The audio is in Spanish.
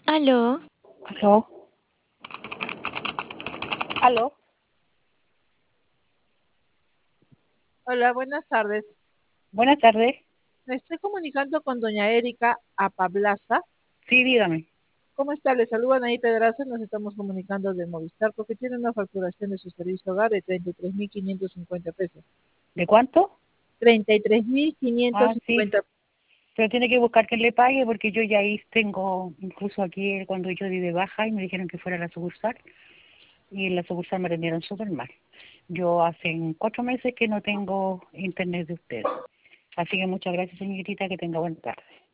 Aló, Aló, aló, Hola, buenas tardes. buenas tardes. Me estoy comunicando con doña Erika Apablaza. Sí, dígame. ¿Cómo está? Le saluda Anaí Pedraza. Nos estamos comunicando de Movistar porque tiene una facturación de su servicio hogar de 33.550 pesos. ¿De cuánto? Treinta y tres mil quinientos Ah, sí, cincuenta. pero tiene que buscar que le pague porque yo ya ahí tengo, incluso aquí cuando yo di de baja y me dijeron que fuera a la sucursal y en la sucursal me atendieron súper mal. Yo hace 4 meses que no tengo internet de ustedes. Así que muchas gracias, señorita, que tenga buena tarde.